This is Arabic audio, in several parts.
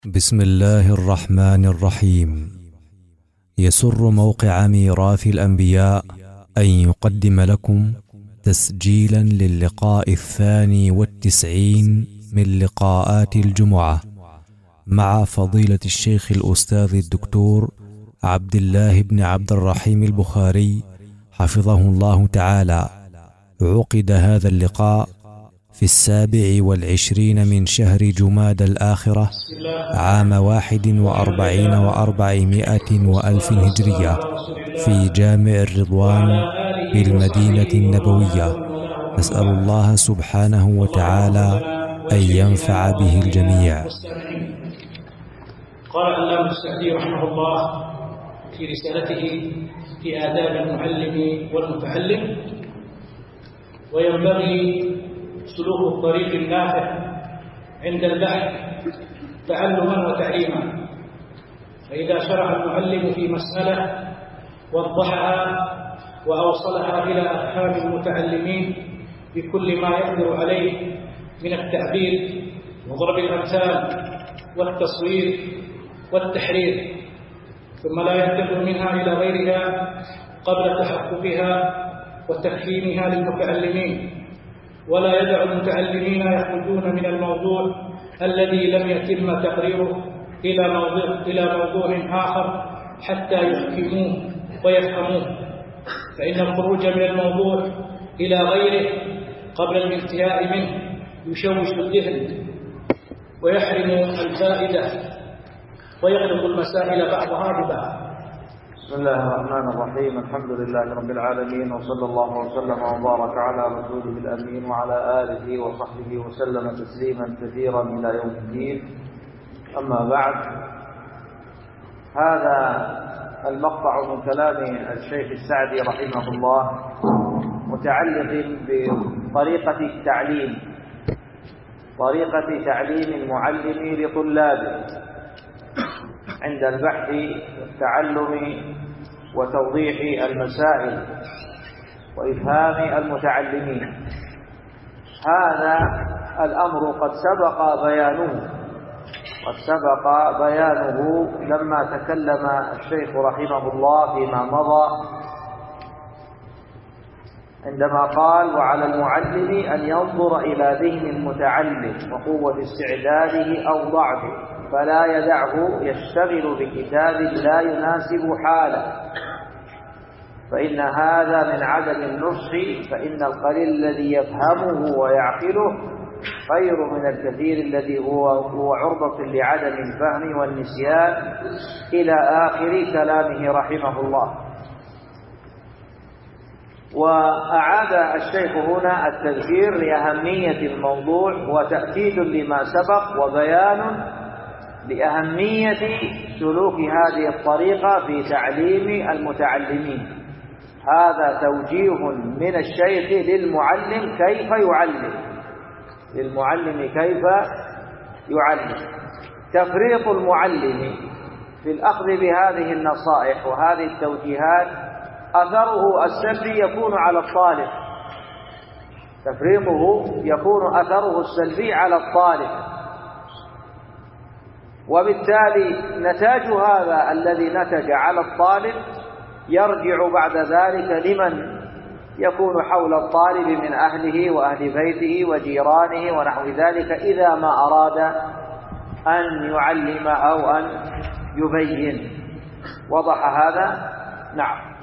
بسم الله الرحمن الرحيم. يسر موقع ميراث الأنبياء أن يقدم لكم تسجيلا للقاء 92 من لقاءات الجمعة مع فضيلة الشيخ الأستاذ الدكتور عبد الله بن عبد الرحيم البخاري حفظه الله تعالى. عقد هذا اللقاء في 27 من شهر جماد الآخرة عام 41 و400 وألف هجرية في جامع الرضوان بالمدينة النبوية. نسأل الله سبحانه وتعالى أن ينفع به الجميع. قال العلامة السعدي رحمه الله في رسالته في آداب المعلم والمتعلم: وينبغي سلوك الطريق النافع عند البحث تعلما وتعليما، فإذا شرع المعلم في مسألة وضحها وأوصلها إلى أفهام المتعلمين بكل ما يقدر عليه من التعبير وضرب الأمثال والتصوير والتحرير، ثم لا ينتقل منها إلى غيرها قبل تحققها وتفهيمها للمتعلمين، ولا يدع المتعلمين يخرجون من الموضوع الذي لم يتم تقريره إلى موضوع آخر حتى يحكموه ويفهموه، فإن الخروج من الموضوع إلى غيره قبل الانتهاء منه يشوش الذهن ويحرم الفائدة ويغلق المسائل بعضها ببعض. بسم الله الرحمن الرحيم. الحمد لله رب العالمين، وصلى الله وسلم وبارك على رسوله الأمين وعلى آله وصحبه وسلم تسليما كثيرا إلى يوم الدين. أما بعد، هذا المقطع من كلام الشيخ السعدي رحمه الله متعلق بطريقة التعليم، طريقة تعليم المعلم لطلابه عند البحث والتعلم وتوضيح المسائل وإفهام المتعلمين. هذا الأمر قد سبق بيانه لما تكلم الشيخ رحمه الله فيما مضى عندما قال: وعلى المعلم أن ينظر إلى ذهن المتعلم وقوة استعداده أو ضعفه، فلا يدعه يشتغل بكتاب لا يناسب حاله، فإن هذا من عدم النصح، فإن القليل الذي يفهمه ويعقله خير من الكثير الذي هو عرضة لعدم الفهم والنسيان، إلى آخر كلامه رحمه الله. وأعاد الشيخ هنا التذكير لأهمية الموضوع وتأكيد لما سبق وبيان لأهمية سلوك هذه الطريقة في تعليم المتعلمين. هذا توجيه من الشيخ للمعلم كيف يعلم. تفريط المعلم في الأخذ بهذه النصائح وهذه التوجيهات أثره السلبي يكون على الطالب، على الطالب، وبالتالي نتاج هذا الذي نتج على الطالب يرجع بعد ذلك لمن يكون حول الطالب من أهله وأهل بيته وجيرانه ونحو ذلك، إذا ما أراد أن يعلم أو أن يبين. وضح هذا؟ نعم.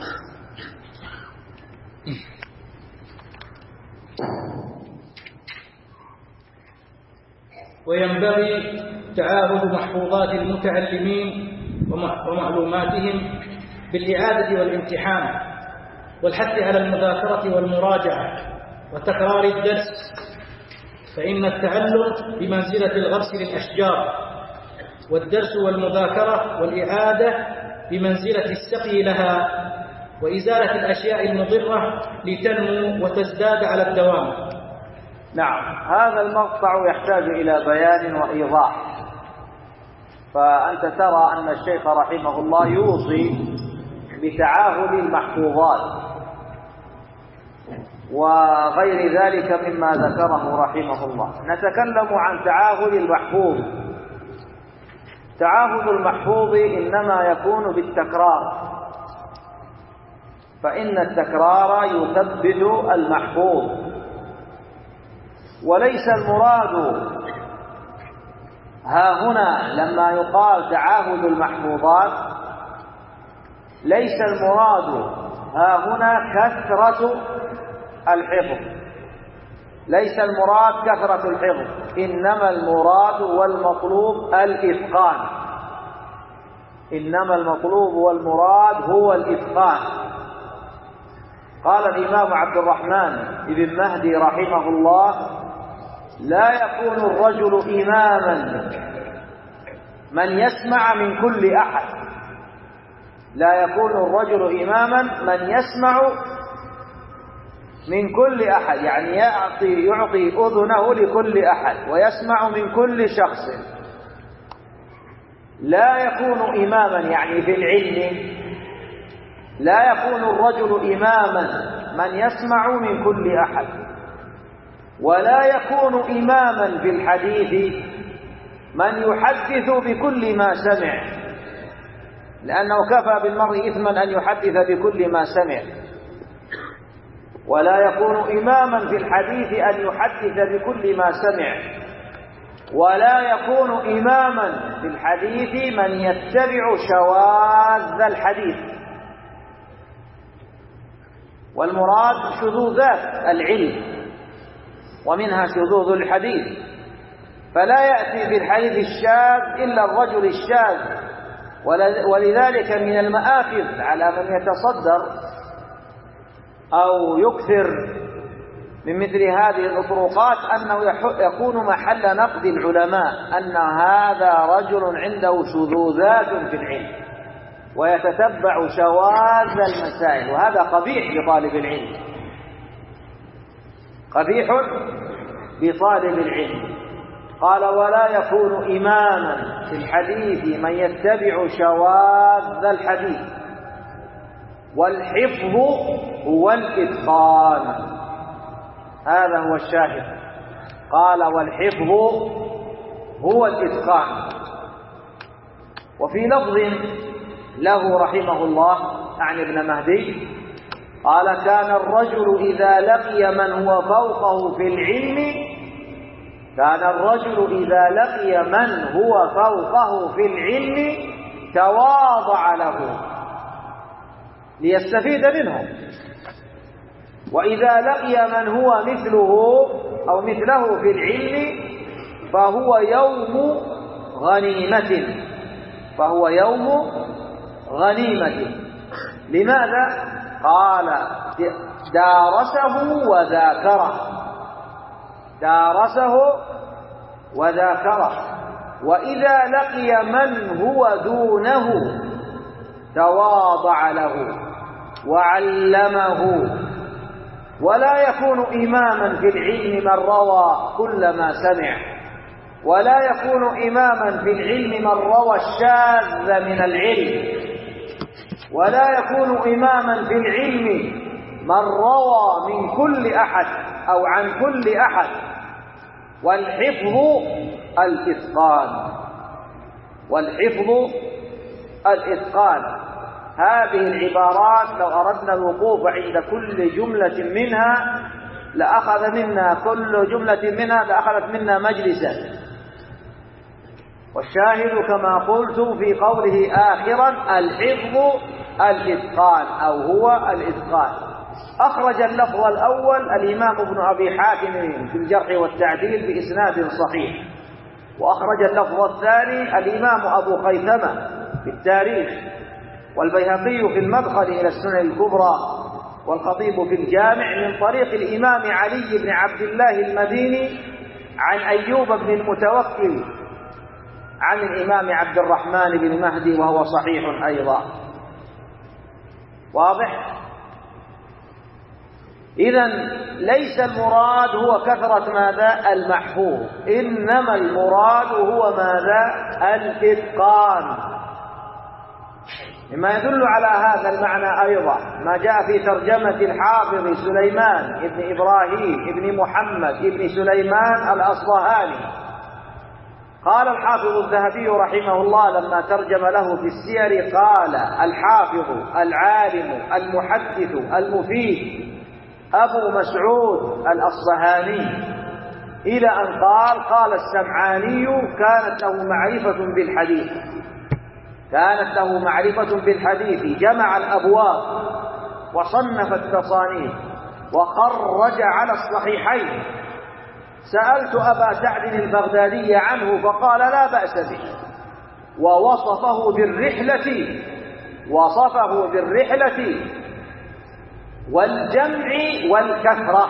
وينبغي تعاهد محفوظات المتعلمين ومعلوماتهم بالإعادة والامتحان والحث على المذاكرة والمراجعة وتكرار الدرس، فإن التعلم بمنزلة الغرس للأشجار، والدرس والمذاكرة والإعادة بمنزلة السقي لها وإزالة الأشياء المضرة لتنمو وتزداد على الدوام. نعم، هذا المقطع يحتاج إلى بيان وإيضاح. فأنت ترى أن الشيخ رحمه الله يوصي بتعاهد المحفوظات وغير ذلك مما ذكره رحمه الله. نتكلم عن تعاهد المحفوظ. تعاهد المحفوظ إنما يكون بالتكرار، فإن التكرار يثبت المحفوظ، وليس المراد ها هنا لما يقال تعاهد المحفوظات ليس المراد ها هنا كثرة الحفظ، ليس المراد كثرة الحفظ، إنما المراد والمطلوب الإتقان، إنما المطلوب والمراد هو الإتقان. قال الإمام عبد الرحمن بن مهدي رحمه الله: لا يكون الرجل إماما من يسمع من كل أحد، لا يكون الرجل إماما من يسمع من كل أحد، يعني يعطي أذنه لكل أحد ويسمع من كل شخص. لا يكون إماما يعني في العلم، لا يكون الرجل إماما من يسمع من كل أحد، ولا يكون إماما في الحديث من يحدث بكل ما سمع، لأنه كفى بالمرء إثما أن يحدث بكل ما سمع. ولا يكون إماما في الحديث أن يحدث بكل ما سمع، ولا يكون إماما في الحديث من يتبع شواذ الحديث. والمراد شذوذات العلم، ومنها شذوذ الحديث، فلا يأتي في الحديث الشاذ إلا الرجل الشاذ. ولذلك من المآخذ على من يتصدر أو يكثر من مثل هذه الأطروقات أنه يكون محل نقد العلماء، أن هذا رجل عنده شذوذات في العلم ويتتبع شواذ المسائل، وهذا قبيح بطالب العلم، قبيح بطالب العلم. قال: ولا يكون إماما في الحديث من يتبع شواذ الحديث. والحفظ هو الإتقان، هذا هو الشاهد. قال: والحفظ هو الإتقان. وفي لفظ له رحمه الله عن ابن مهدي قال: كان الرجل إذا لقي من هو فوقه في العلم، كان الرجل إذا لقي من هو فوقه في العلم تواضع له ليستفيد منه، وإذا لقي من هو مثله أو مثله في العلم فهو يوم غنيمة، فهو يوم غنيمة. لماذا؟ قال: دارسه وذاكره، دارسه وذاكره. وإذا لقي من هو دونه تواضع له وعلمه. ولا يكون إماما في العلم من روى كل ما سمع، ولا يكون إماما في العلم من روى الشاذ من العلم، ولا يكون إماما في العلم من روى من كل أحد أو عن كل أحد. والحفظ الإتقان، والحفظ الإتقان. هذه العبارات لو أردنا الوقوف عند كل جملة منها لأخذ منا كل جملة منها لأخذت منا مجلسا. والشاهد كما قلت في قوله آخرا: الحفظ الإتقان أو هو الإتقان. أخرج اللفظ الأول الإمام ابن أبي حاتم في الجرح والتعديل بإسناد صحيح، وأخرج اللفظ الثاني الإمام أبو خيثمة في التاريخ، والبيهقي في المدخل إلى السنن الكبرى، والخطيب في الجامع من طريق الإمام علي بن عبد الله المديني عن أيوب بن المتوكل عن الإمام عبد الرحمن بن مهدي، وهو صحيح أيضا. واضح؟ إذن ليس المراد هو كثرة ماذا؟ المحفوظ، إنما المراد هو ماذا؟ الإتقان. مما يدل على هذا المعنى أيضا ما جاء في ترجمة الحافظ سليمان ابن إبراهيم ابن محمد ابن سليمان الأصبهاني قال الحافظ الذهبي رحمه الله لما ترجم له في السير، قال الحافظ العالم المحدث المفيد أبو مسعود الأصبهاني، إلى أن قال السمعاني كانت له معرفة بالحديث، جمع الأبواب وصنف التصانيف وخرج على الصحيحين. سألت أبا سعد البغدادي عنه فقال لا بأس به، ووصفه بالرحلة والجمع والكثرة،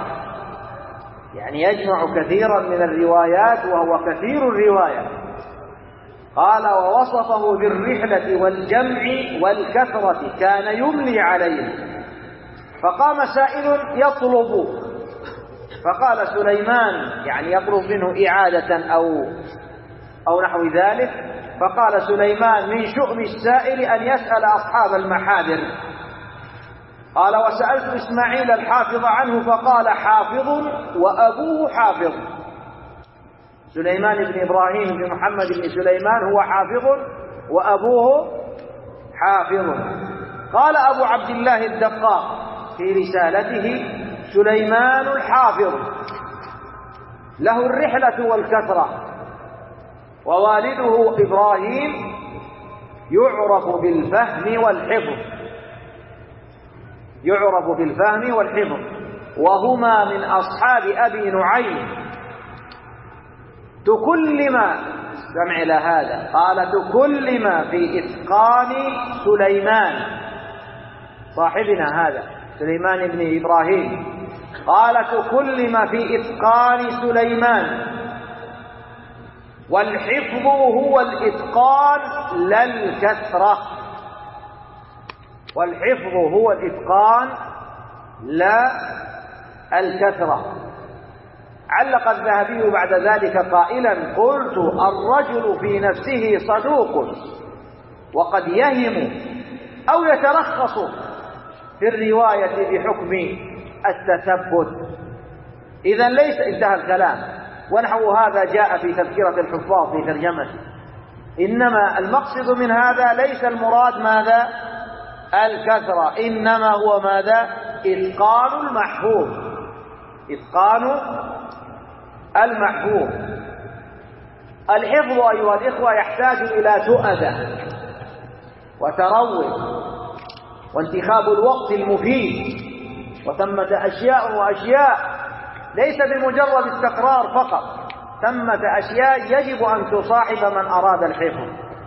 يعني يجمع كثيرا من الروايات وهو كثير الرواية. قال ووصفه بالرحلة والجمع والكثرة، كان يملي عليه. فقام سائل يطلب، فقال سليمان، يعني يطلب منه إعادة أو نحو ذلك، فقال سليمان من شؤم السائل أن يسأل أصحاب المحاذر. قال وسألت إسماعيل الحافظ عنه فقال حافظ وأبوه حافظ. سليمان بن إبراهيم بن محمد بن سليمان هو حافظ وأبوه حافظ. قال أبو عبد الله الدقاق في رسالته سليمان الحافظ له الرحلة والكثرة، ووالده إبراهيم يعرف بالفهم والحفظ، وهما من أصحاب أبي نعيم. تكلم، استمع إلى هذا، قال تكلم في إتقان سليمان، صاحبنا هذا سليمان بن إبراهيم، قال تكلم في إتقان سليمان، والحفظ هو الإتقان لا الكثرة، والحفظ هو الإتقان لا الكثرة. علق الذهبي بعد ذلك قائلا قلت الرجل في نفسه صدوق وقد يهم أو يترخص في الرواية بحكم التثبت. إذا ليس، انتهى الكلام، ونحو هذا جاء في تذكرة الحفاظ في ترجمته. إنما المقصد من هذا ليس المراد ماذا؟ الكثرة، إنما هو ماذا؟ إتقان المحفوظ، إتقان المحفوظ. الحفظ أيها الإخوة يحتاج إلى تؤدة وتروي وانتخاب الوقت المفيد، وثمة أشياء وأشياء ليس بمجرد التكرار فقط، ثمة أشياء يجب أن تصاحب من أراد الحفظ.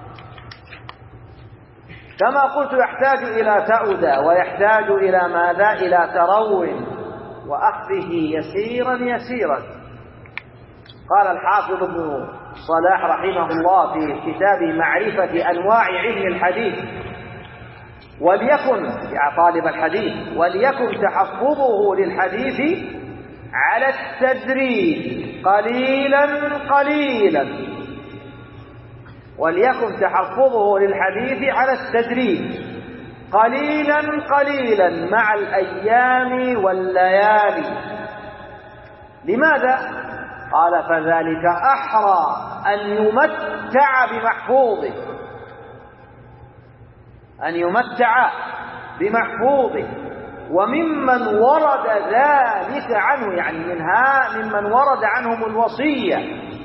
كما قلت يحتاج إلى تؤدة ويحتاج إلى ماذا؟ إلى ترو وأخذه يسيرا يسيرا. قال الحافظ ابن صلاح رحمه الله في كتابه معرفة أنواع علم الحديث، وليكن يا طالب الحديث وليكن تحفظه للحديث على التدريج قليلا قليلا، وليكن تحفظه للحديث على التدريج قليلا قليلا مع الأيام والليالي. لماذا؟ قال فذلك أحرى أن يمتع بمحفوظه، أن يمتع بمحفوظه. وممن ورد ذلك عنه، يعني ممن ورد عنهم الوصية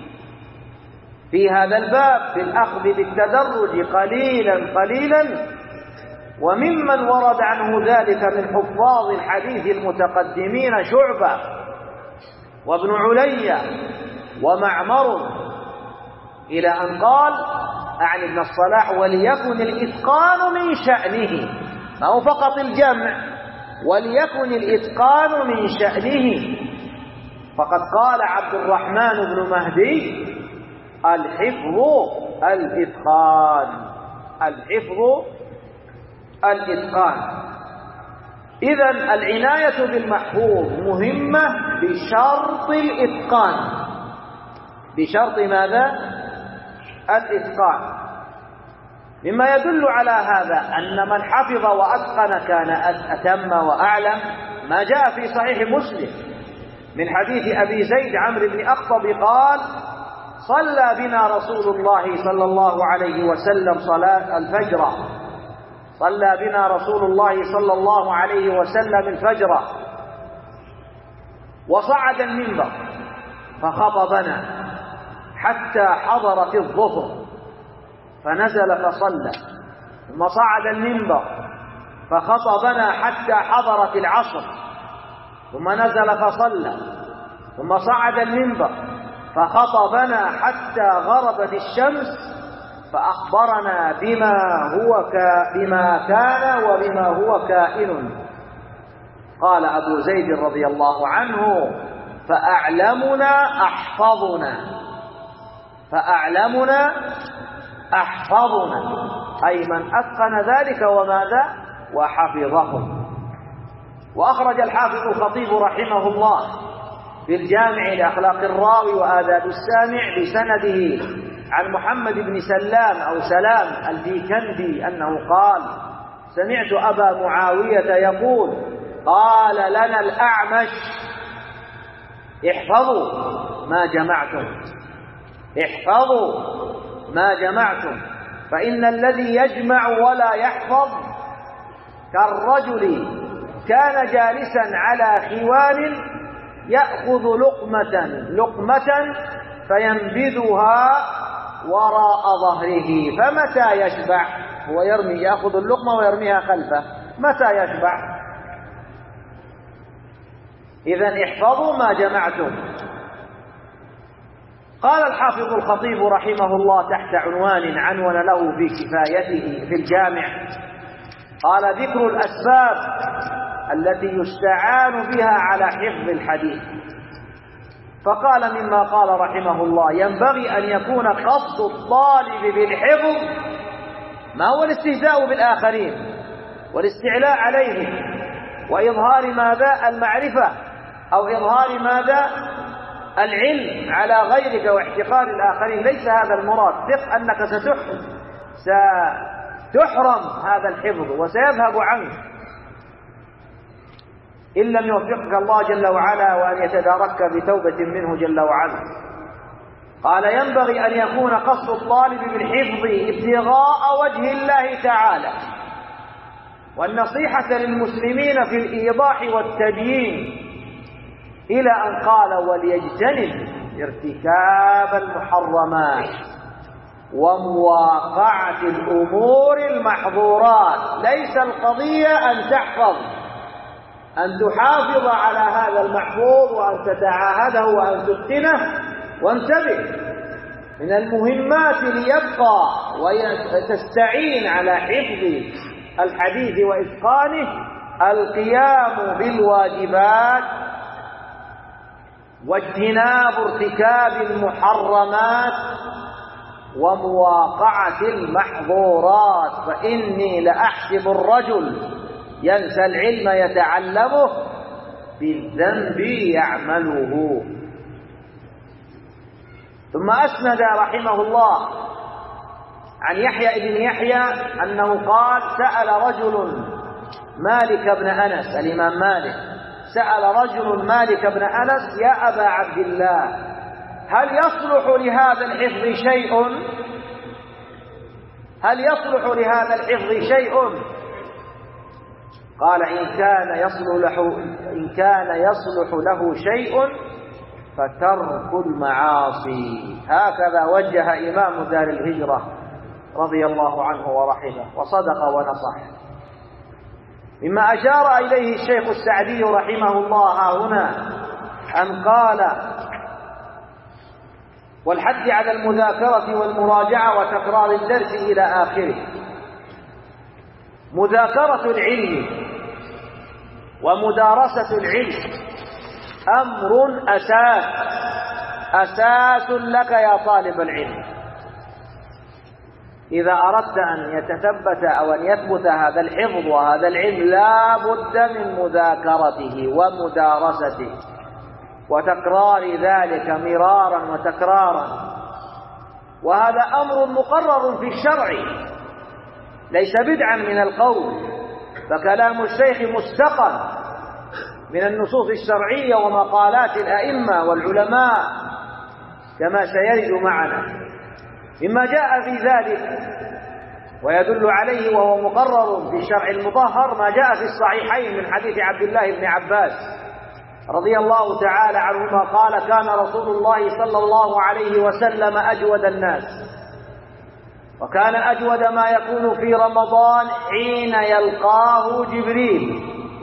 في هذا الباب في الأخذ بالتدرج قليلا قليلا، وممن ورد عنه ذلك من حفاظ الحديث المتقدمين شعبة وابن علي ومعمر، إلى أن قال أعني ابن الصلاح وليكن الإتقان من شأنه، ما هو فقط الجمع، وليكن الإتقان من شأنه. فقد قال عبد الرحمن بن مهدي الحفظ الإتقان، الحفظ الإتقان. إذن العناية بالمحفوظ مهمة بشرط الإتقان، بشرط ماذا؟ الإتقان. مما يدل على هذا أن من حفظ وأتقن كان أتم وأعلم ما جاء في صحيح مسلم من حديث أبي زيد عمرو بن أخطب قال صلى بنا رسول الله صلى الله عليه وسلم صلاة الفجر، صلى بنا رسول الله صلى الله عليه وسلم الفجر وصعد المنبر فخطبنا حتى حضرت الظهر فنزل فصلى، ثم صعد المنبر فخطبنا حتى حضرت العصر ثم نزل فصلى، ثم صعد المنبر فخطبنا حتى غربت الشمس فأخبرنا بما كان وبما هو كائن. قال أبو زيد رضي الله عنه: فأعلمنا أحفظنا، أي من أتقن ذلك وماذا وحفظه. وأخرج الحافظ الخطيب رحمه الله في الجامع لأخلاق الراوي وآداب السامع بسنده عن محمد بن سلام أو سلام البيكندي أنه قال: سمعت أبا معاوية يقول: قال لنا الأعمش: احفظوا ما جمعتم، فإن الذي يجمع ولا يحفظ كالرجل كان جالسا على خوان يأخذ لقمة فينبذها وراء ظهره، فمتى يشبع؟ هو يأخذ اللقمة ويرميها خلفه، متى يشبع؟ إذن احفظوا ما جمعتم. قال الحافظ الخطيب رحمه الله تحت عنوان عنون له في كفايته في الجامع، قال: ذكر الأسباب التي يستعان بها على حفظ الحديث. فقال مما قال رحمه الله: ينبغي أن يكون قصد الطالب بالحفظ ما هو الاستهزاء بالآخرين والاستعلاء عليهم وإظهار ماذا المعرفة أو إظهار ماذا العلم على غيرك واحتقار الآخرين. ليس هذا المراد. ثق أنك ستحرم هذا الحفظ وسيذهب عنك إن لم يوفقك الله جل وعلا وأن يتداركك بتوبة منه جل وعلا. قال: ينبغي أن يكون قصد الطالب بالحفظ ابتغاء وجه الله تعالى والنصيحة للمسلمين في الإيضاح والتبيين، إلى أن قال: وليجتنب ارتكاب المحرمات ومواقعة الأمور المحظورات. ليس القضية أن تحفظ، أن تحافظ على هذا المحفوظ وأن تتعاهده وأن تتقنه. وانتبه، من المهمات ليبقى وتستعين على حفظ الحديث وإتقانه القيام بالواجبات واجتناب ارتكاب المحرمات ومواقعة المحظورات. فإني لأحسب الرجل ينسى العلم يتعلمه بالذنب يعمله. ثم أسند رحمه الله عن يحيى بن يحيى أنه قال: سأل رجل مالك بن أنس، الإمام مالك سأل رجل مالك بن أنس: يا أبا عبد الله، هل يصلح لهذا الحفظ شيء؟ قال: إن كان يصلح له شيء فترك المعاصي. هكذا وجه إمام دار الهجرة رضي الله عنه ورحمه، وصدق ونصح. مما أشار إليه الشيخ السعدي رحمه الله هنا أن قال: والحث على المذاكرة والمراجعة وتكرار الدرس إلى آخره. مذاكرة العلم ومدارسة العلم أمر أساس لك يا طالب العلم. إذا أردت أن يتثبت أو أن يثبت هذا الحفظ وهذا العلم لا بد من مذاكرته ومدارسته وتكرار ذلك مرارا وتكرارا. وهذا أمر مقرر في الشرع ليس بدعا من القول، فكلام الشيخ مستقى من النصوص الشرعية ومقالات الأئمة والعلماء كما سيرد معنا. مما جاء في ذلك ويدل عليه وهو مقرر في الشرع المطهر ما جاء في الصحيحين من حديث عبد الله بن عباس رضي الله تعالى عنهما قال: كان رسول الله صلى الله عليه وسلم أجود الناس، وكان أجود ما يكون في رمضان حين يلقاه جبريل،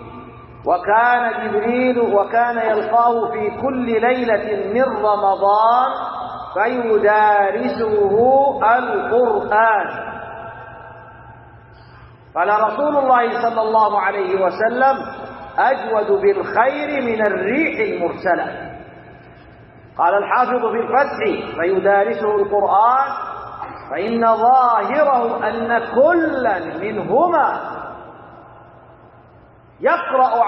وكان يلقاه في كل ليلة من رمضان فيدارسه القرآن. قال رسول الله صلى الله عليه وسلم: أجود بالخير من الريح المرسلة. قال الحافظ في الفتح: فيدارسه القرآن، فإن ظاهره أن كلا منهما يقرأ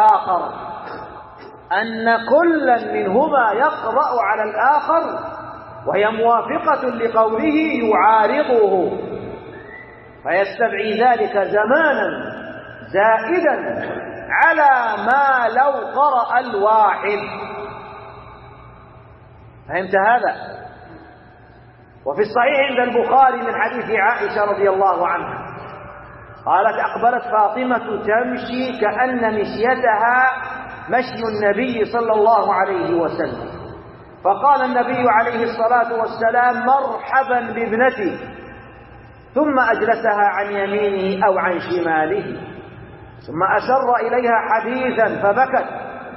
على الآخر، وهي موافقة لقوله يعارضه، فيستدعي ذلك زمانا زائدا على ما لو قرأ الواحد. فهمت هذا؟ وفي الصحيح عند البخاري من حديث عائشة رضي الله عنها قالت: أقبلت فاطمة تمشي كأن مشيتها مشي النبي صلى الله عليه وسلم، فقال النبي عليه الصلاة والسلام: مرحبا بابنتي، ثم أجلسها عن يمينه أو عن شماله، ثم أسر إليها حديثا فبكت،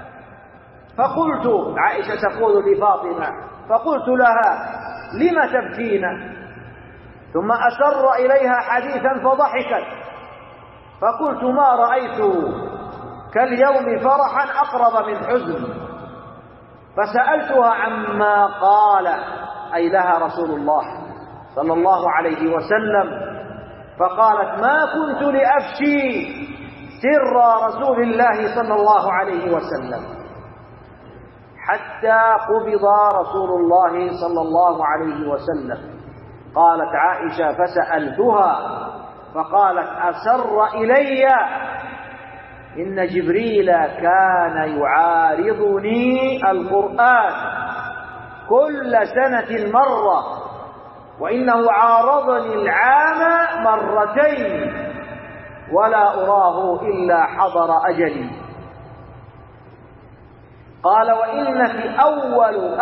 فقلت، عائشة تقول لفاطمة، فقلت لها: لم تبكين؟ ثم أسر إليها حديثا فضحكت، فقلت: ما رأيت كاليوم فرحا أقرب من حزن، فسألتها عما قال، أي لها رسول الله صلى الله عليه وسلم، فقالت: ما كنت لأفشي سر رسول الله صلى الله عليه وسلم حتى قبض رسول الله صلى الله عليه وسلم. قالت عائشة: فسألتها فقالت: أسر إلي إن جبريل كان يعارضني القرآن كل سنة مرة، وإنه عارضني العام مرتين، ولا أراه إلا حضر أجلي. قال: وإنك أول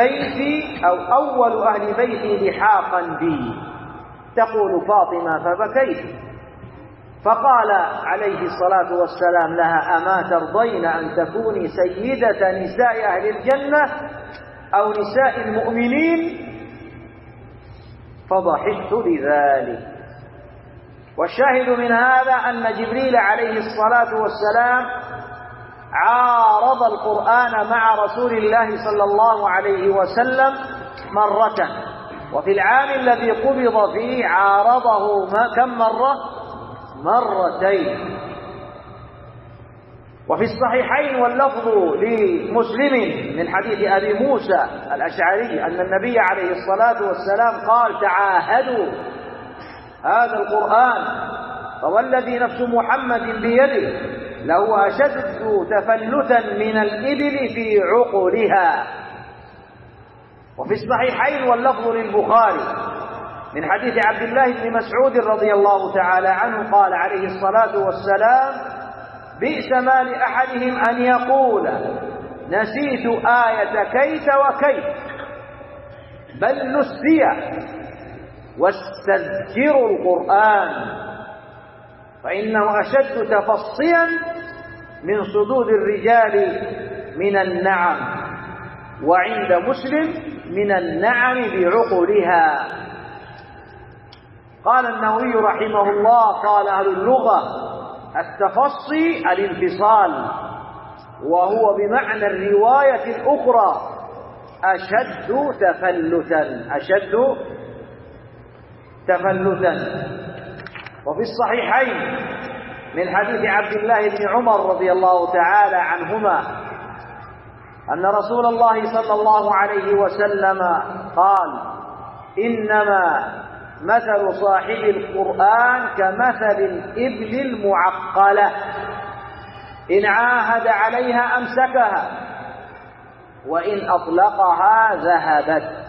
أهل بيتي لحاقا بي. تقول فاطمة: فبكيت، فقال عليه الصلاة والسلام لها: أما ترضين أن تكوني سيدة نساء أهل الجنة أو نساء المؤمنين؟ فضحكت لذلك. والشاهد من هذا أن جبريل عليه الصلاة والسلام عارض القرآن مع رسول الله صلى الله عليه وسلم مرة، وفي العام الذي قبض فيه عارضه كم مرة؟ مرتين. وفي الصحيحين واللفظ لمسلم من حديث أبي موسى الأشعري أن النبي عليه الصلاة والسلام قال: تعاهدوا هذا القرآن، فوالذي نفس محمد بيده لهو أشد تفلتا من الإبل في عقلها. وفي الصحيحين واللفظ للبخاري من حديث عبد الله بن مسعود رضي الله تعالى عنه قال عليه الصلاة والسلام: بئس ما لأحدهم أن يقول نسيت آية كيت وكيت، بل نسي واستذكروا القرآن، فإنه أشد تفصيا من صدود الرجال من النعم، وعند مسلم من النعم بعقلها. قال النووي رحمه الله: قال أهل اللغة: التفصي الانفصال، وهو بمعنى الرواية الأخرى أشد تفلتا. وفي الصحيحين من حديث عبد الله بن عمر رضي الله تعالى عنهما أن رسول الله صلى الله عليه وسلم قال: إنما مثل صاحب القرآن كمثل الإبل المعقلة، إن عاهد عليها أمسكها، وإن أطلقها ذهبت.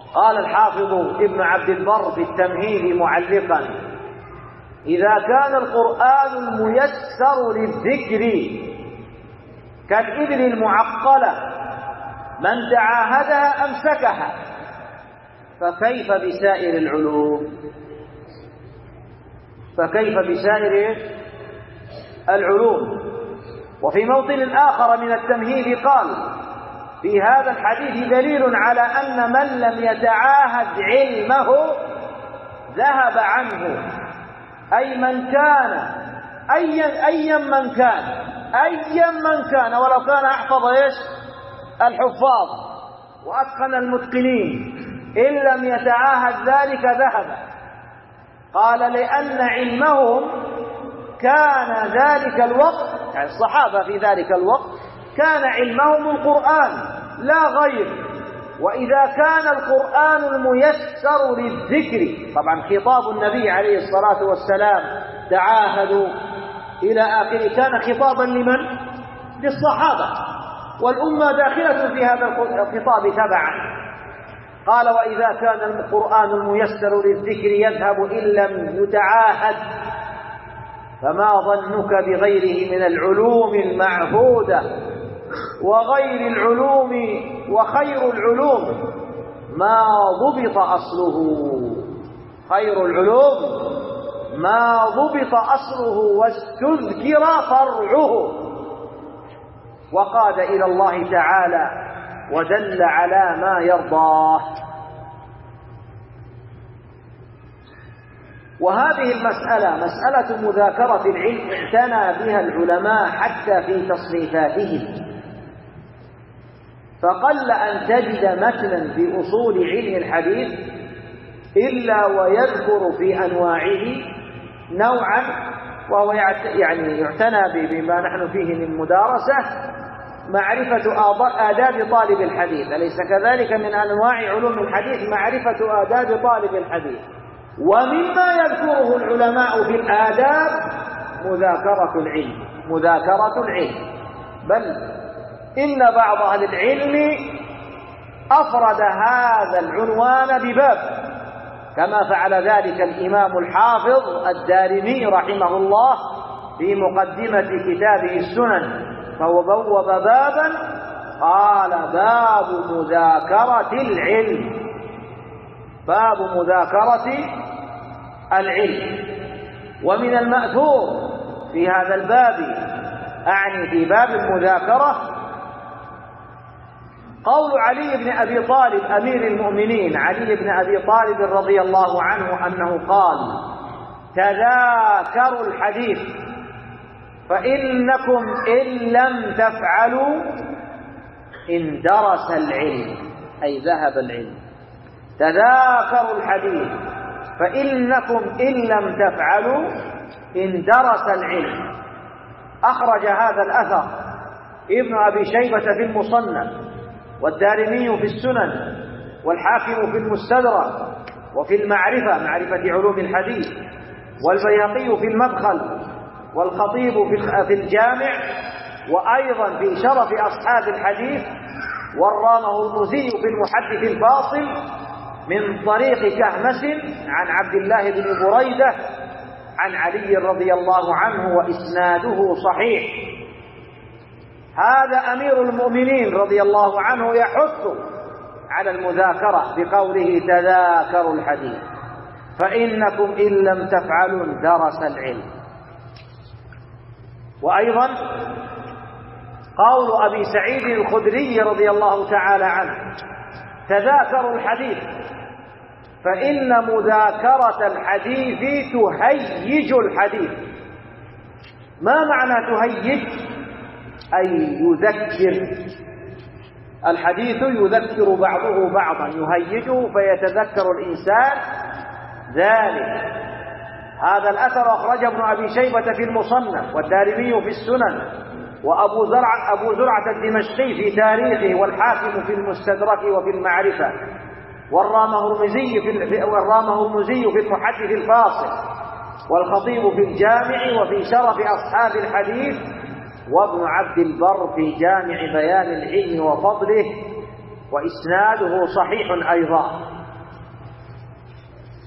قال الحافظ ابن عبد البر في التمهيد معلقا: إذا كان القرآن الميسر للذكر كالإبل المعقلة من تعاهدها أمسكها، فكيف بسائر العلوم؟ فكيف بسائر العلوم؟ وفي موطن آخر من التمهيد قال: في هذا الحديث دليل على أن من لم يتعاهد علمه ذهب عنه، أي من كان أيا من كان ولو كان أحفظ الحفاظ وأتقن المتقنين، إن لم يتعاهد ذلك ذهب. قال: لأن علمهم كان ذلك الوقت، يعني الصحابة في ذلك الوقت كان علمهم القرآن لا غير. وإذا كان القرآن الميسر للذكر، طبعا خطاب النبي عليه الصلاة والسلام تعاهدوا إلى آخره كان خطابا لمن؟ للصحابة، والأمة داخلة في هذا الخطاب تبعا. قال: وإذا كان القرآن الميسر للذكر يذهب إن لم يتعاهد، فما ظنك بغيره من العلوم المعهودة وغير العلوم وخير العلوم ما ضبط أصله. خير العلوم ما ضبط أصله واستذكر فرعه، وقاد إلى الله تعالى ودل على ما يرضاه. وهذه المسألة مسألة مذاكرة العلم اعتنى بها العلماء حتى في تصنيفاتهم، فقل أن تجد متنا في أصول علم الحديث إلا ويذكر في أنواعه نوعا، وهو يعني يعتنى بما نحن فيه من مدارسة، معرفة آداب طالب الحديث. أليس كذلك؟ من أنواع علوم الحديث معرفة آداب طالب الحديث. ومما يذكره العلماء في الآداب مذاكرة العلم. بل إن بعض أهل العلم أفرد هذا العنوان بباب، كما فعل ذلك الإمام الحافظ الدارمي رحمه الله في مقدمة كتابه السنن، فهو بوب بابا قال: باب مذاكرة العلم. باب مذاكرة العلم. ومن المأثور في هذا الباب، أعني في باب المذاكرة، قول علي بن أبي طالب أمير المؤمنين علي بن أبي طالب رضي الله عنه أنه قال: تذاكروا الحديث فإنكم إن لم تفعلوا اندرس العلم، أي ذهب العلم. تذاكروا الحديث فإنكم إن لم تفعلوا اندرس العلم. أخرج هذا الأثر ابن أبي شيبة في المصنف، والدارمي في السنن، والحاكم في المستدرك، وفي المعرفة معرفة علوم الحديث، والبيهقي في المدخل، والخطيب في الجامع، وأيضا في شرف أصحاب الحديث، والرامه المزي في المحدث الفاصل من طريق كهمس عن عبد الله بن بريدة عن علي رضي الله عنه، وإسناده صحيح. هذا أمير المؤمنين رضي الله عنه يحث على المذاكرة بقوله: تذاكروا الحديث فإنكم إن لم تفعلوا اندرس العلم. وأيضا قول أبي سعيد الخدري رضي الله تعالى عنه: تذاكروا الحديث فإن مذاكرة الحديث تهيج الحديث. ما معنى تهيج؟ أي يذكر. الحديث يذكر بعضه بعضا، يهيجه فيتذكر الإنسان ذلك. هذا الأثر أخرجه ابن أبي شيبة في المصنف، والدارمي في السنن، وأبو زرعة الدمشقي في تاريخه، والحاكم في المستدرك وفي المعرفة، والرامه المزي في المحدث الفاصل، والخطيب في الجامع وفي شرف أصحاب الحديث، وابن عبد البر في جامع بيان العلم وفضله، وإسناده صحيح أيضا.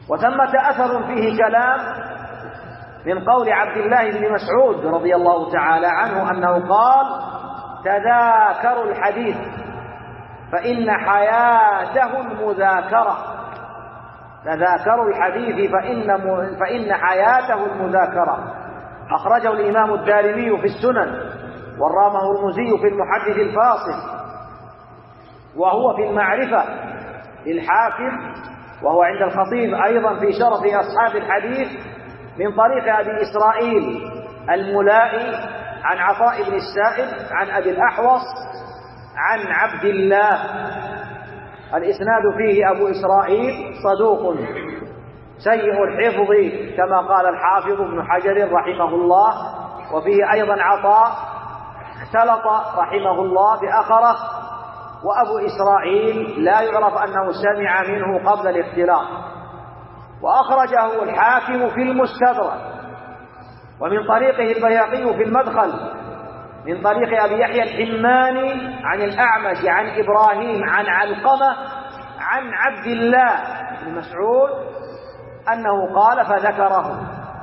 وثمة أثر فيه كلام من قول عبد الله بن مسعود رضي الله تعالى عنه أنه قال: تذاكروا الحديث فإن حياته المذاكرة. تذاكروا الحديث فإن حياته المذاكرة. أخرجه الإمام الدارمي في السنن، والرامهرمزي في المحدث الفاصل، وهو في المعرفة للحاكم، وهو عند الخطيب أيضا في شرف أصحاب الحديث من طريق أبي إسرائيل الملائي عن عطاء بن السائب عن أبي الأحوص عن عبد الله. الإسناد فيه أبو إسرائيل صدوق سيء الحفظ كما قال الحافظ ابن حجر رحمه الله، وفيه أيضا عطاء اختلط رحمه الله بآخره، وأبو إسرائيل لا يعرف أنه سمع منه قبل الاختلاط. وأخرجه الحاكم في المستدرك، ومن طريقه البيهقي في المدخل من طريق أبي يحيى الحماني عن الأعمش عن إبراهيم عن علقمة عن عبد الله بن مسعود أنه قال فذكره.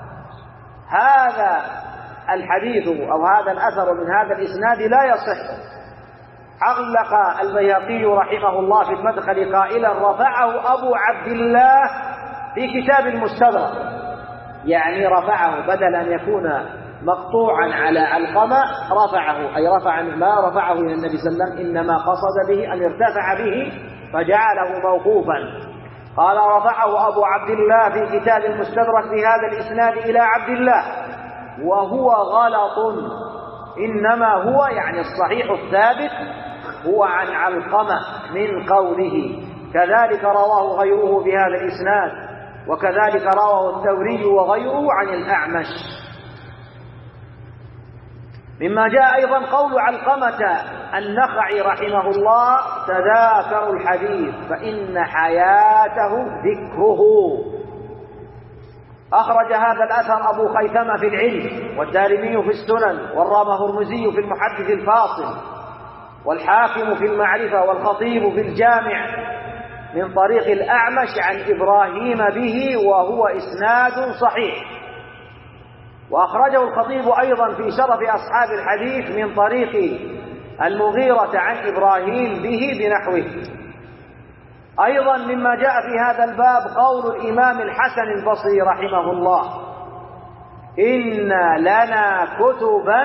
هذا الحديث أو هذا الأثر من هذا الإسناد لا يصح. علق البيهقي رحمه الله في المدخل قائلا: رفعه أبو عبد الله في كتاب المستدرك، يعني رفعه بدل أن يكون مقطوعا على علقمة، رفعه أي رفع ما رفعه إلى النبي صلى الله عليه وسلم، إنما قصد به أن ارتفع به فجعله موقوفا. قال: رفعه أبو عبد الله في كتاب المستدرك بهذا الإسناد إلى عبد الله، وهو غلط، إنما هو يعني الصحيح الثابت هو عن علقمة من قوله. كذلك رواه غيره بهذا الإسناد، وكذلك رواه الثوري وغيره عن الأعمش. مما جاء أيضا قول علقمة النخعي رحمه الله: تذاكروا الحديث فإن حياته ذكره. أخرج هذا الأثر أبو خيثمة في العلم، والدارمي في السنن، والرامهرمزي في المحدث الفاصل، والحاكم في المعرفة، والخطيب في الجامع من طريق الأعمش عن إبراهيم به، وهو إسناد صحيح. وأخرجه الخطيب أيضا في شرف أصحاب الحديث من طريق المغيرة عن إبراهيم به بنحوه. أيضا مما جاء في هذا الباب قول الإمام الحسن البصري رحمه الله: إن لنا كتبا،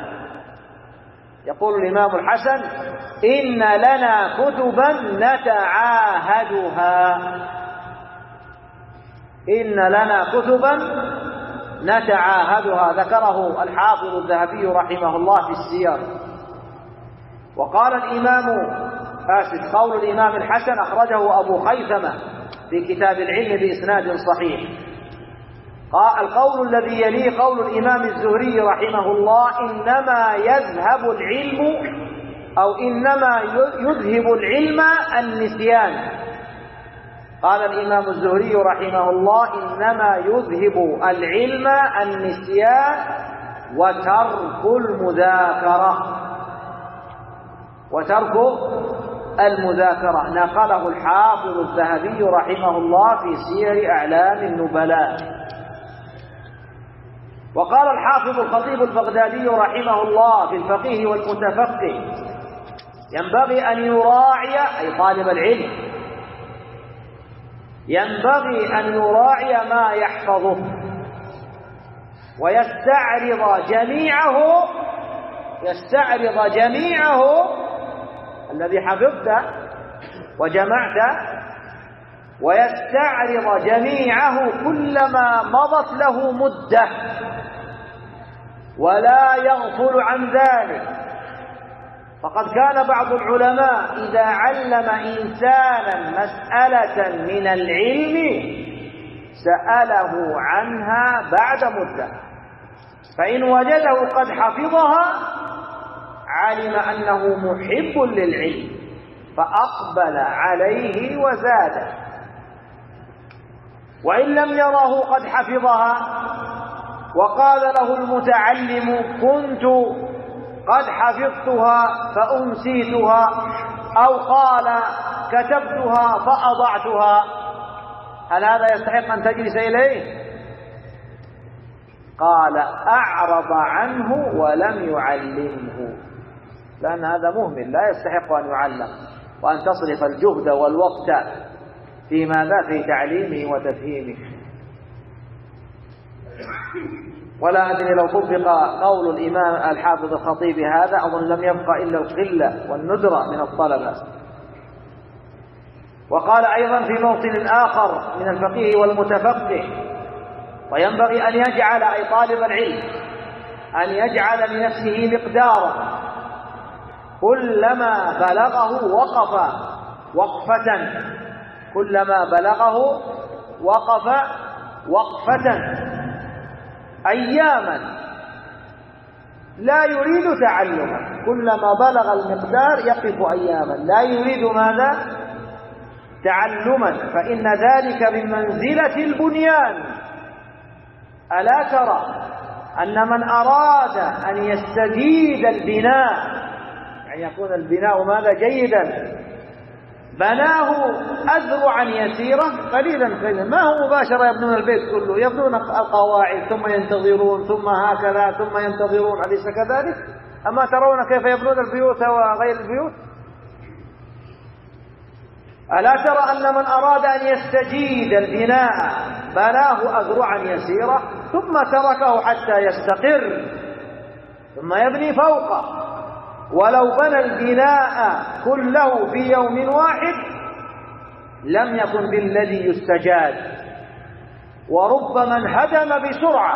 يقول الإمام الحسن: إن لنا كتبا نتعاهدها. إن لنا كتبا نتعاهدها، ذكره الحافظ الذهبي رحمه الله في السير. وقال قول الإمام الحسن أخرجه أبو خيثمة في كتاب العلم بإسناد صحيح. القول الذي يليه قول الإمام الزهري رحمه الله: إنما يذهب العلم أو إنما يذهب العلم النسيان. قال الإمام الزهري رحمه الله: إنما يذهب العلم النسيان وترك المذاكرة. وترك المذاكرة نقله الحافظ الذهبي رحمه الله في سير أعلام النبلاء. وقال الحافظ الخطيب البغدادي رحمه الله في الفقيه والمتفقه: ينبغي أن يراعي، أي طالب العلم ينبغي أن يراعي ما يحفظه ويستعرض جميعه الذي حفظته وجمعته، ويستعرض جميعه كلما مضت له مدة، ولا يغفل عن ذلك. فقد كان بعض العلماء إذا علم إنسانا مسألة من العلم سأله عنها بعد مدة، فإن وجده قد حفظها علم أنه محب للعلم فأقبل عليه وزاده، وإن لم يره قد حفظها وقال له المتعلم: كنت قد حفظتها فأنسيتها، أو قال: كتبتها فأضعتها، هل هذا يستحق أن تجلس إليه؟ قال أعرض عنه ولم يعلمه، لأن هذا مهمل لا يستحق أن يعلم، وأن تصرف الجهد والوقت في ماذا؟ في تعليمه وتفهيمه. ولا أدري لو طبق قول الإمام الحافظ الخطيب هذا أظن لم يبقى إلا القلة والندرة من الطلبة. وقال أيضا في موطن آخر من الفقيه والمتفقه: وينبغي أن يجعل، أي طالب العلم، أن يجعل لنفسه مقدارا كلما بلغه وقف وقفة، كلما بلغه وقف وقفة أياما لا يريد تعلما، كلما بلغ المقدار يقف أياما لا يريد ماذا؟ تعلما، فإن ذلك من منزلة البنيان. ألا ترى أن من أراد أن يستجيد البناء، يعني يكون البناء ماذا؟ جيدا، بناه أذرعا يسيرة قليلا قليلا، ما هو مباشرة يبنون البيت كله، يبنون القواعد ثم ينتظرون ثم هكذا ثم ينتظرون، أليس كذلك؟ أما ترون كيف يبنون البيوت وغير البيوت؟ ألا ترى أن من أراد أن يستجيد البناء بناه أذرعا يسيرة ثم تركه حتى يستقر ثم يبني فوقه؟ ولو بنى البناء كله في يوم واحد لم يكن بالذي يستجاد، وربما انهدم بسرعة،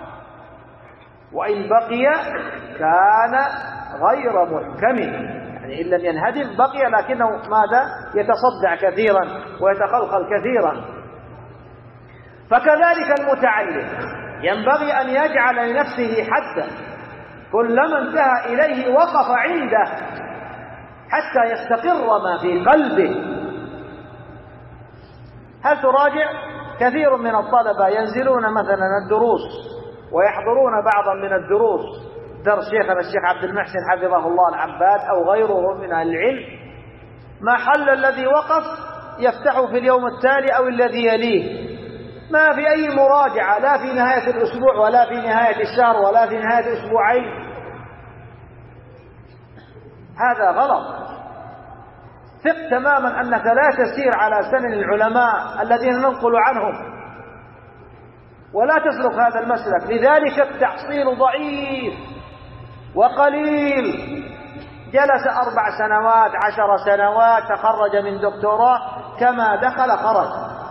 وإن بقي كان غير محكم، يعني إن لم ينهدم بقي لكنه ماذا؟ يتصدع كثيرا ويتخلخل كثيرا. فكذلك المتعلم ينبغي أن يجعل لنفسه حدا، كلما انتهى إليه وقف عنده حتى يستقر ما في قلبه. هل تراجع؟ كثير من الطلبة ينزلون مثلا الدروس ويحضرون بعضا من الدروس، درس شيخنا الشيخ عبد المحسن حفظه الله العباد أو غيره من أهل العلم، ما حل الذي وقف يفتحه في اليوم التالي أو الذي يليه، ما في أي مراجعة لا في نهاية الأسبوع ولا في نهاية الشهر ولا في نهاية أسبوعين. هذا غلط. ثق تماما أنك لا تسير على سنن العلماء الذين ننقل عنهم، ولا تسلك هذا المسلك. لذلك التحصيل ضعيف وقليل. جلس 4 سنوات 10 سنوات تخرج من دكتوراه كما دخل خرج،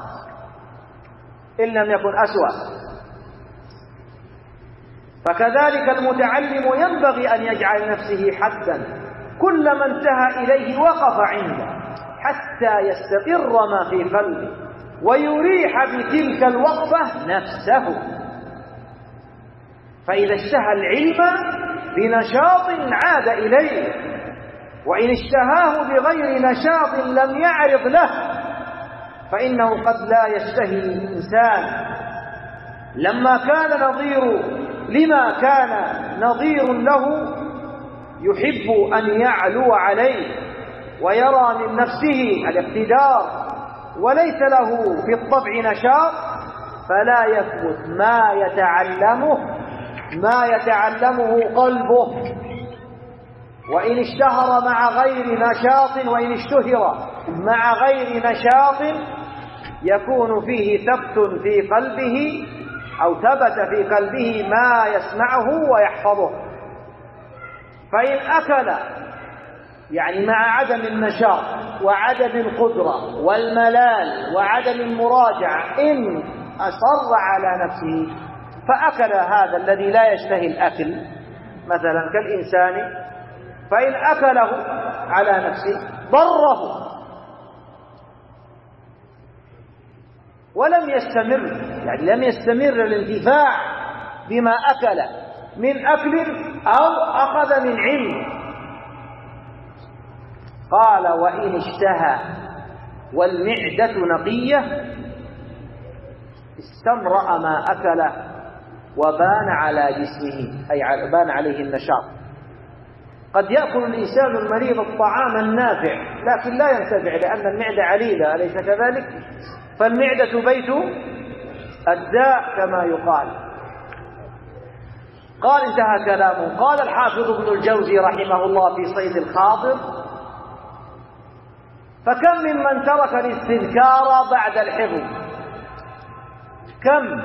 إن لم يكن أسوأ. فكذلك المتعلم ينبغي أن يجعل نفسه حدا، كلما انتهى إليه وقف عنده حتى يستقر ما في قلبه ويريح بتلك الوقفة نفسه. فإذا اشتهى العلم بنشاط عاد إليه، وإن اشتهاه بغير نشاط لم يعرض له، فإنه قد لا يشتهي الإنسان لما كان نظير له يحب أن يعلو عليه ويرى من نفسه الاقتدار وليس له في الطبع نشاط، فلا يثبت ما يتعلمه قلبه. وإن اشتهر مع غير نشاط، وإن اشتهر مع غير نشاط يكون فيه ثبت في قلبه أو ثبت في قلبه ما يسمعه ويحفظه. فإن أكل يعني مع عدم النشاط وعدم القدرة والملال وعدم المراجعة، إن أصر على نفسه فأكل هذا الذي لا يشتهي الأكل مثلا كالإنسان، فإن أكله على نفسه ضره ولم يستمر، يعني لم يستمر الانتفاع بما أكل من أكل أو أخذ من علم. قال: وإن اشتهى والمعدة نقية استمرأ ما أكل وبان على جسمه، أي بان عليه النشاط. قد يأكل الإنسان المريض الطعام النافع لكن لا ينتفع لأن المعدة عليلة، أليس كذلك؟ فالمعدة بيت الداء كما يقال. قال انتهى كلامه. قال الحافظ ابن الجوزي رحمه الله في صيد الخاطر: فكم ممن ترك الاستذكار بعد الحفظ، كم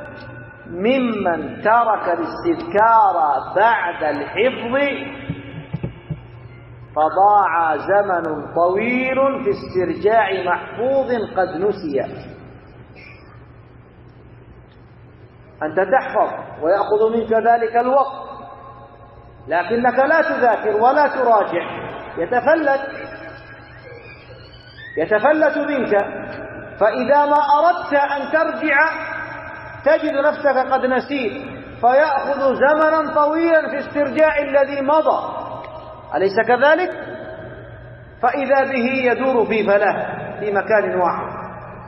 ممن ترك الاستذكار بعد الحفظ فضاع زمن طويل في استرجاع محفوظ قد نسي. أنت تحفظ ويأخذ منك ذلك الوقت، لكنك لا تذاكر ولا تراجع، يتفلت منك. فإذا ما أردت أن ترجع تجد نفسك قد نسيت، فيأخذ زمنا طويلا في استرجاع الذي مضى، أليس كذلك؟ فإذا به يدور في فلاه في مكان واحد.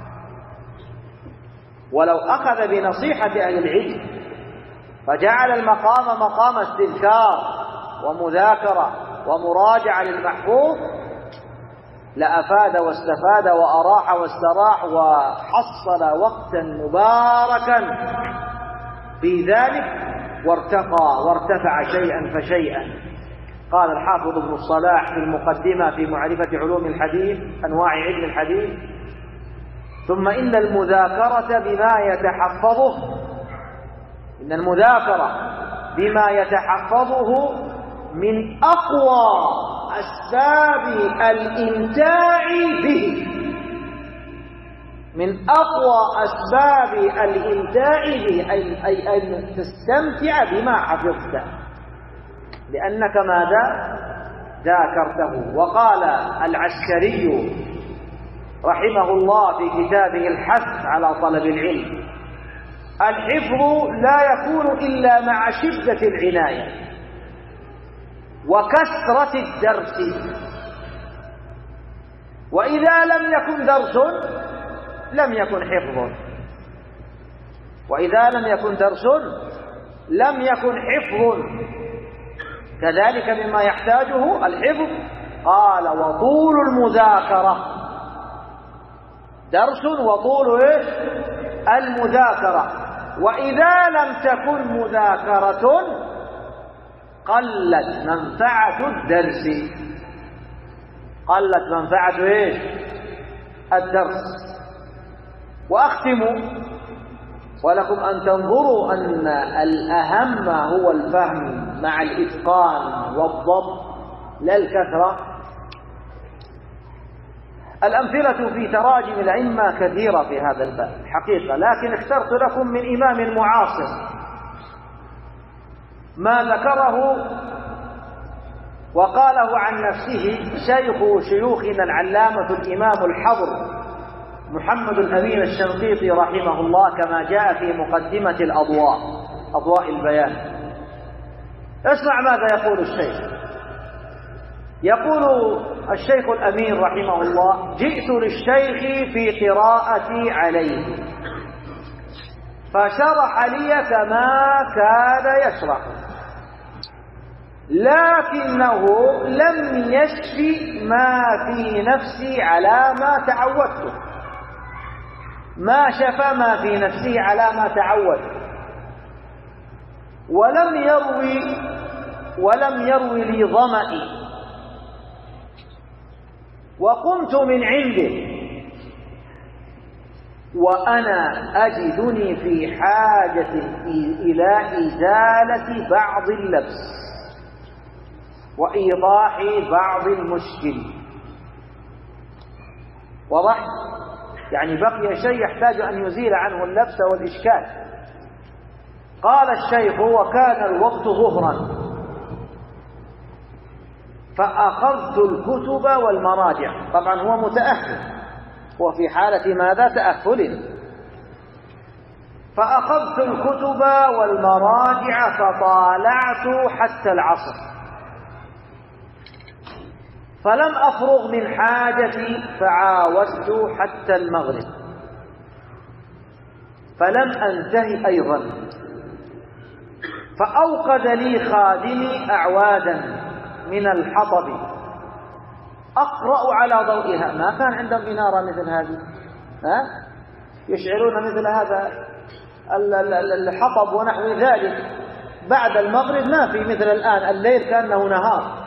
ولو أخذ بنصيحة أهل العلم فجعل المقام مقام استذكار ومذاكرة ومراجعة للمحفوظ لأفاد واستفاد وأراح واستراح وحصل وقتا مباركا في ذلك، وارتقى وارتفع شيئا فشيئا. قال الحافظ ابن الصلاح في المقدمة في معرفة علوم الحديث أنواع علم الحديث: ثم إن المذاكرة بما يتحفظه من أقوى أسباب الإمتاع به، من أقوى أسباب الإمتاع به، أي أن تستمتع بما حفظت لأنك ماذا؟ ذاكرته. وقال العسكري رحمه الله في كتابه الحث على طلب العلم: الحفظ لا يكون إلا مع شدة العناية وكثرة الدرس، وإذا لم يكن درس لم يكن حفظ، وإذا لم يكن درس لم يكن حفظ. كذلك مما يحتاجه الحفظ. قال: وطول المذاكرة درس، وطول المذاكرة. وإذا لم تكن مذاكرة قلت منفعة الدرس، قلت منفعة الدرس. وأختم ولكم أن تنظروا أن الأهم هو الفهم مع الإتقان والضبط لا الكثرة. الأمثلة في تراجم الأئمة كثيرة في هذا الباب حقيقة، لكن اخترت لكم من إمام معاصر ما ذكره وقاله عن نفسه شيخ شيوخنا العلامة الإمام الحبر محمد الأمين الشنقيطي رحمه الله، كما جاء في مقدمة أضواء البيان. اسمع ماذا يقول الشيخ. يقول الشيخ الأمين رحمه الله: جئت للشيخ في قراءتي عليه فشرح لي كما كان يشرح، لكنه لم يشف ما في نفسي على ما تعودته، ما شفى ما في نفسه على ما تعود، ولم يروي لي ظمئي، وقمت من عنده وأنا أجدني في حاجة إلى إزالة بعض اللبس وإيضاح بعض المشكل. واضح؟ يعني بقي شيء يحتاج أن يزيل عنه اللبس والإشكال. قال الشيخ: وكان الوقت ظهرا فأخذت الكتب والمراجع. طبعا هو متأخر، هو في حالة ماذا؟ تأخر. فأخذت الكتب والمراجع فطالعت حتى العصر، فلم أفرغ من حاجتي فعاودت حتى المغرب، فلم أنتهي أيضا، فأوقد لي خادمي أعوادا من الحطب أقرأ على ضوئها. ما كان عندهم إنارة مثل هذه، يشعلون مثل هذا الحطب ونحو ذلك بعد المغرب، ما في مثل الآن الليل كأنه نهار.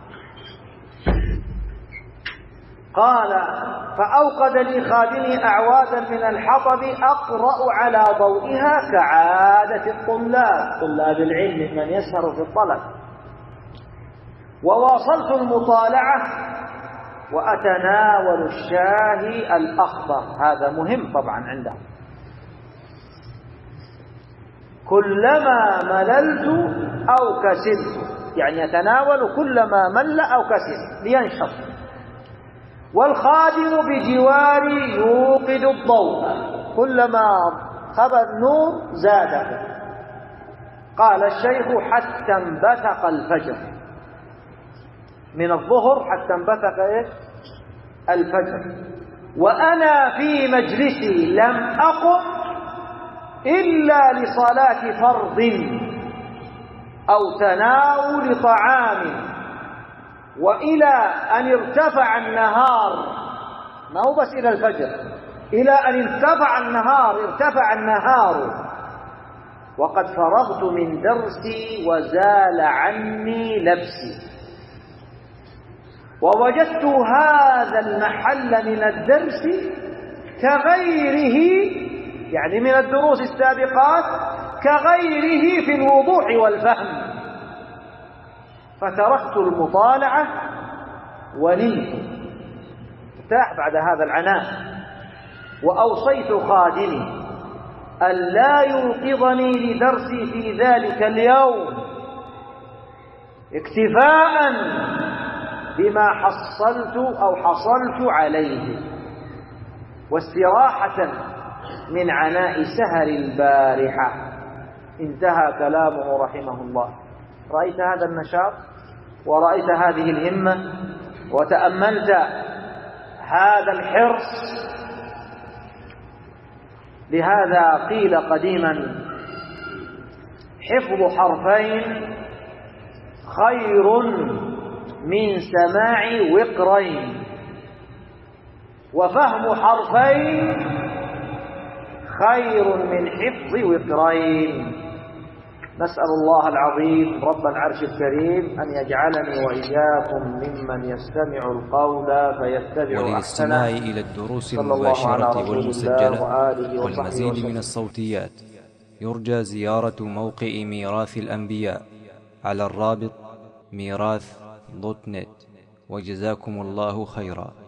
قال فأوقد لي خادمي أعوادا من الحطب أقرأ على ضوئها كعادة طلاب العلم من يسهر في الطلب. وواصلت المطالعة وأتناول الشاهي الأخضر، هذا مهم طبعا عندهم. كلما مللت أو كسلت، يعني يتناول كلما مل أو كسل لينشط. والخادم بجواري يوقد الضوء، كلما خبى النور زاده. قال الشيخ حتى انبثق الفجر، من الظهر حتى انبثق الفجر. وأنا في مجلسي لم أقم إلا لصلاة فرض أو تناول طعام، وإلى أن ارتفع النهار، ما هو بس إلى الفجر، إلى أن ارتفع النهار وقد فرغت من درسي وزال عني لبسي. ووجدت هذا المحل من الدرس كغيره، يعني من الدروس السابقات، كغيره في الوضوح والفهم. فتركت المطالعة ونمت، ارتاح بعد هذا العناء. وأوصيت خادمي ألا يوقظني لدرسي في ذلك اليوم، اكتفاء بما حصلت عليه، واستراحة من عناء سهر البارحة. انتهى كلامه رحمه الله. رأيت هذا النشاط ورأيت هذه الهمة وتأملت هذا الحرص. لهذا قيل قديما: حفظ حرفين خير من سماع وقرين، وفهم حرفين خير من حفظ وقرين. نسأل الله العظيم رب العرش الكريم أن يجعلني وإياكم ممن يستمع القول فيتبع وللاستماع أحسنه. إلى الدروس المباشرة والمسجلة والمزيد من الصوتيات يرجى زيارة موقع ميراث الأنبياء على الرابط ميراث.net. وجزاكم الله خيرا.